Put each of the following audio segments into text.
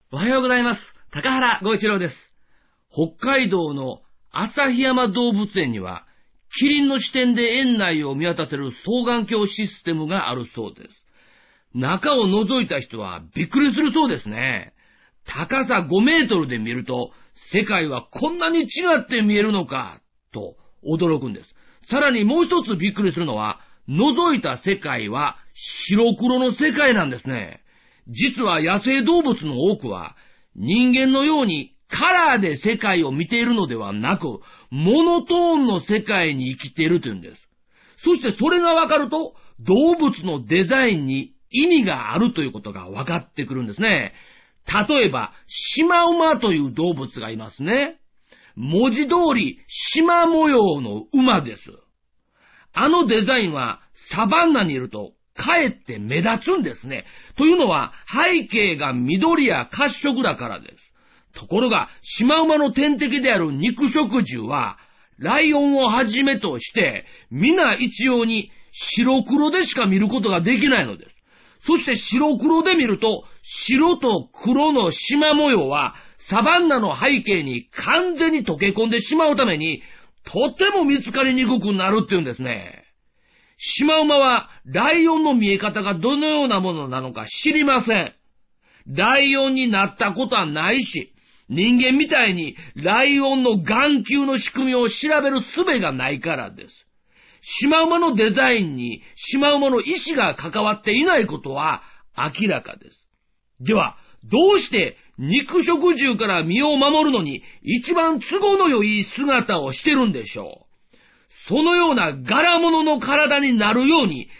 おはようございます。高原剛一郎です。北海道の旭山動物園には、キリンの視点で園内を見渡せる双眼鏡システムがあるそうです。中を覗いた人はびっくりするそうですね。高さ5メートルで見ると、世界はこんなに違って見えるのか、と驚くんです。さらにもう一つびっくりするのは、覗いた世界は白黒の世界なんですね。実は野生動物の多くは人間のようにカラーで世界を見ているのではなく、モノトーンの世界に生きているというんです。そしてそれがわかると、動物のデザインに意味があるということがわかってくるんですね。例えば、シマウマという動物がいますね。文字通り、縞模様の馬です。あのデザインはサバンナにいると、かえって目立つんですね。というのは背景が緑や褐色だからです。ところが、シマウマの天敵である肉食獣は、ライオンをはじめとして、皆一様に白黒でしか見ることができないのです。そして白黒で見ると、白と黒の縞模様は、サバンナの背景に完全に溶け込んでしまうために、とても見つかりにくくなるっていうんですね。シマウマはライオンの見え方がどのようなものなのか知りません。ライオンになったことはないし、人間みたいにライオンの眼球の仕組みを調べる術がないからです。シマウマのデザインにシマウマの意志が関わっていないことは明らかです。では、どうして肉食獣から身を守るのに一番都合の良い姿をしてるんでしょう。そのような柄物の体になるように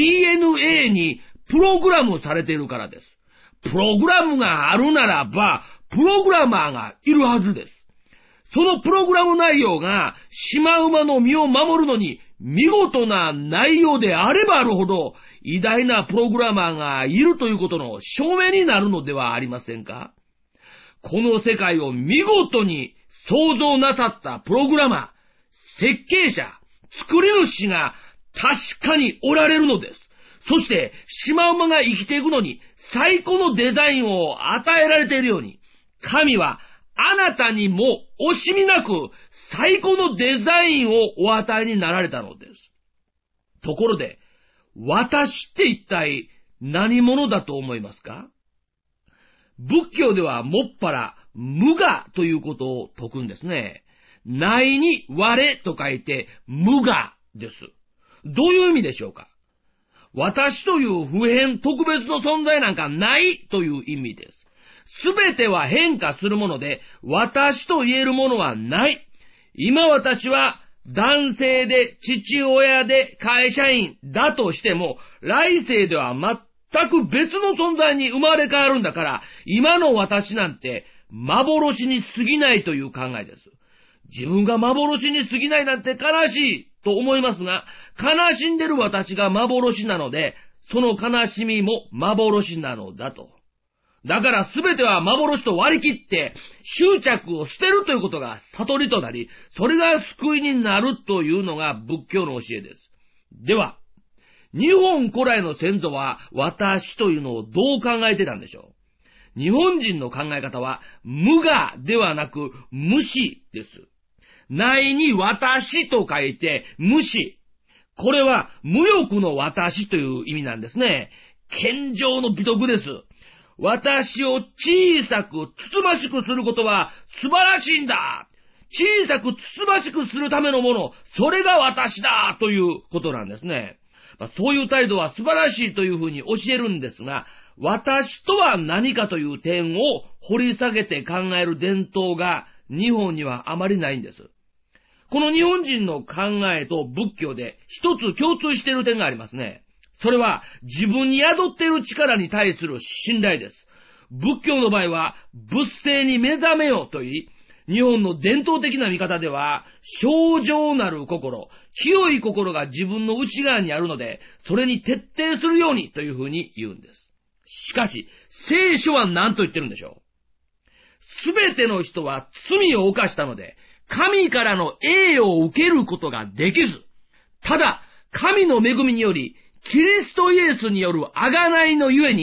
DNA にプログラムされているからです。プログラムがあるならば、プログラマーがいるはずです。そのプログラム内容がシマウマの身を守るのに見事な内容であればあるほど偉大なプログラマーがいるということの証明になるのではありませんか？この世界を見事に創造なさったプログラマー、設計者、作り主が確かにおられるのです。そして、シマウマが生きていくのに最高のデザインを与えられているように、神はあなたにも惜しみなく最高のデザインをお与えになられたのです。ところで、私って一体何者だと思いますか？仏教ではもっぱら無我ということを説くんですね。内に我と書いて無我です。どういう意味でしょうか？私という普遍特別の存在なんかないという意味です。すべては変化するもので、私と言えるものはない。今私は男性で父親で会社員だとしても、来世では全く別の存在に生まれ変わるんだから、今の私なんて幻に過ぎないという考えです。自分が幻に過ぎないなんて悲しいと思いますが、悲しんでる私が幻なので、その悲しみも幻なのだと。だからすべては幻と割り切って執着を捨てるということが悟りとなり、それが救いになるというのが仏教の教えです。では、日本古来の先祖は私というのをどう考えてたんでしょう？日本人の考え方は無我ではなく無視です。内に私と書いて無視。これは無欲の私という意味なんですね。謙譲の美徳です。私を小さくつつましくすることは素晴らしいんだ。小さくつつましくするためのもの、それが私だということなんですね。そういう態度は素晴らしいというふうに教えるんですが、私とは何かという点を掘り下げて考える伝統が日本にはあまりないんです。この日本人の考えと仏教で一つ共通している点がありますね。それは自分に宿っている力に対する信頼です。仏教の場合は仏性に目覚めよと言い、日本の伝統的な見方では、清浄なる心、清い心が自分の内側にあるので、それに徹底するようにというふうに言うんです。しかし、聖書は何と言ってるんでしょう？すべての人は罪を犯したので、神からの栄誉を受けることができず、ただ、神の恵みにより、キリストイエスによる贖いのゆえに、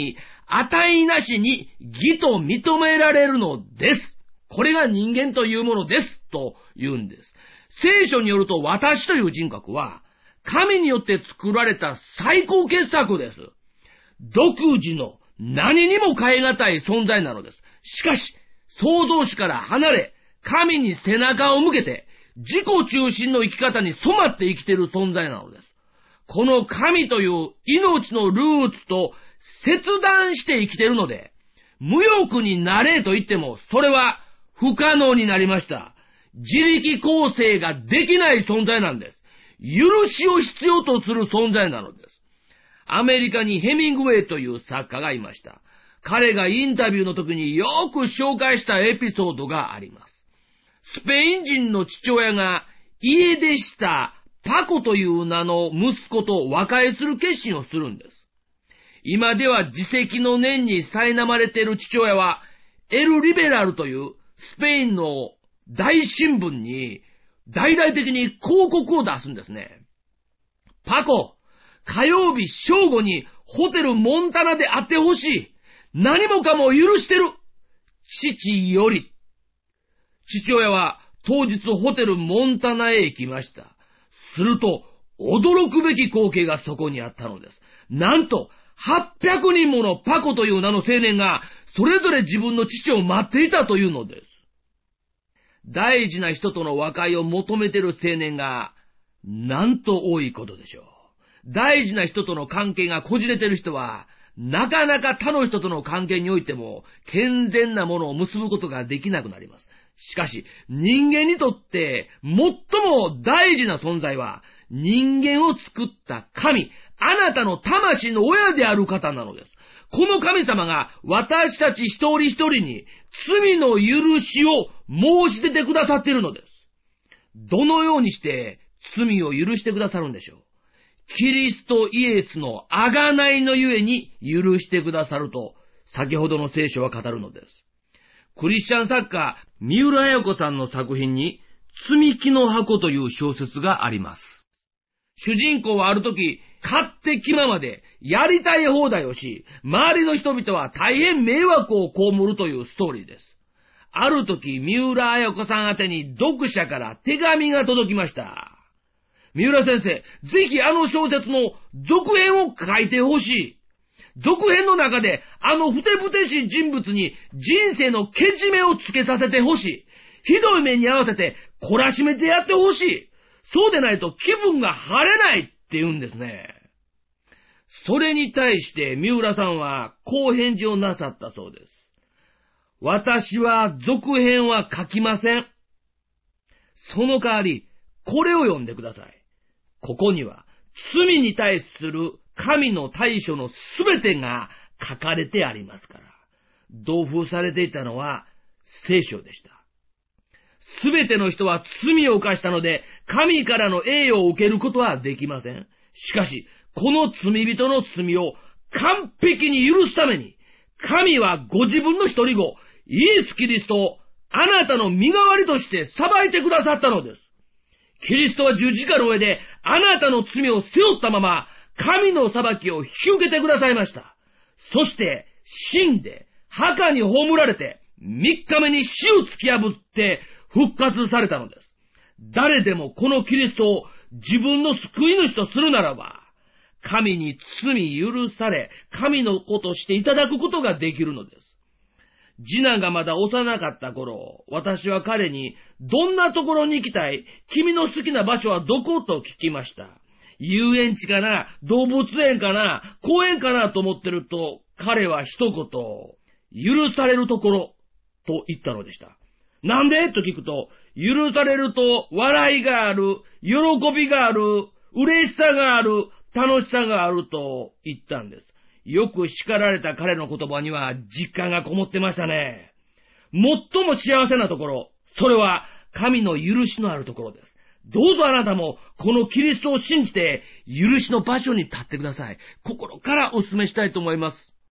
値なしに義と認められるのです。これが人間というものです。と言うんです。聖書によると私という人格は、神によって作られた最高傑作です。独自の何にも変え難い存在なのです。しかし、創造主から離れ、神に背中を向けて、自己中心の生き方に染まって生きている存在なのです。この神という命のルーツと切断して生きているので、無欲になれと言っても、それは不可能になりました。自力構成ができない存在なんです。許しを必要とする存在なのです。アメリカにヘミングウェイという作家がいました。彼がインタビューの時によく紹介したエピソードがあります。スペイン人の父親が家出したパコという名の息子と和解する決心をするんです。今では自責の念に苛まれている父親は、エル・リベラルというスペインの大新聞に大々的に広告を出すんですね。パコ、火曜日正午にホテルモンタナで会ってほしい。何もかも許してる。父より。父親は当日ホテルモンタナへ行きました。すると、驚くべき光景がそこにあったのです。なんと、800人ものパコという名の青年が、それぞれ自分の父を待っていたというのです。大事な人との和解を求めている青年が、なんと多いことでしょう。大事な人との関係がこじれている人は、なかなか他の人との関係においても、健全なものを結ぶことができなくなります。しかし、人間にとって最も大事な存在は、人間を作った神、あなたの魂の親である方なのです。この神様が私たち一人一人に罪の許しを申し出てくださっているのです。どのようにして罪を許してくださるんでしょう。キリストイエスの贖いのゆえに許してくださると、先ほどの聖書は語るのです。クリスチャン作家、三浦綾子さんの作品に、積木の箱という小説があります。主人公はある時、勝手気ままでやりたい放題をし、周りの人々は大変迷惑を被るというストーリーです。ある時、三浦綾子さん宛てに読者から手紙が届きました。三浦先生、ぜひあの小説の続編を書いてほしい。続編の中であのふてぶてしい人物に人生のけじめをつけさせてほしい。ひどい目に合わせて懲らしめてやってほしい。そうでないと気分が晴れないって言うんですね。それに対して三浦さんはこう返事をなさったそうです。私は続編は書きません。その代わり、これを読んでください。ここには罪に対する神の対処のすべてが書かれてありますから。同封されていたのは聖書でした。すべての人は罪を犯したので、神からの栄誉を受けることはできません。しかし、この罪人の罪を完璧に許すために、神はご自分の一人子、イエス・キリストをあなたの身代わりとして裁いてくださったのです。キリストは十字架の上であなたの罪を背負ったまま、神の裁きを引き受けてくださいました。そして死んで墓に葬られて3日目に死を突き破って復活されたのです。誰でもこのキリストを自分の救い主とするならば、神に罪許され、神の子としていただくことができるのです。次男がまだ幼かった頃、私は彼に、どんなところに行きたい？君の好きな場所はどこ？と聞きました。遊園地かな？動物園かな？公園かな？と思ってると、彼は一言、許されるところ、と言ったのでした。なんで？と聞くと、許されると笑いがある、喜びがある、嬉しさがある、楽しさがあると言ったんです。よく叱られた彼の言葉には実感がこもってましたね。最も幸せなところ、それは神の許しのあるところです。どうぞあなたもこのキリストを信じて許しの場所に立ってください。心からお勧めしたいと思います。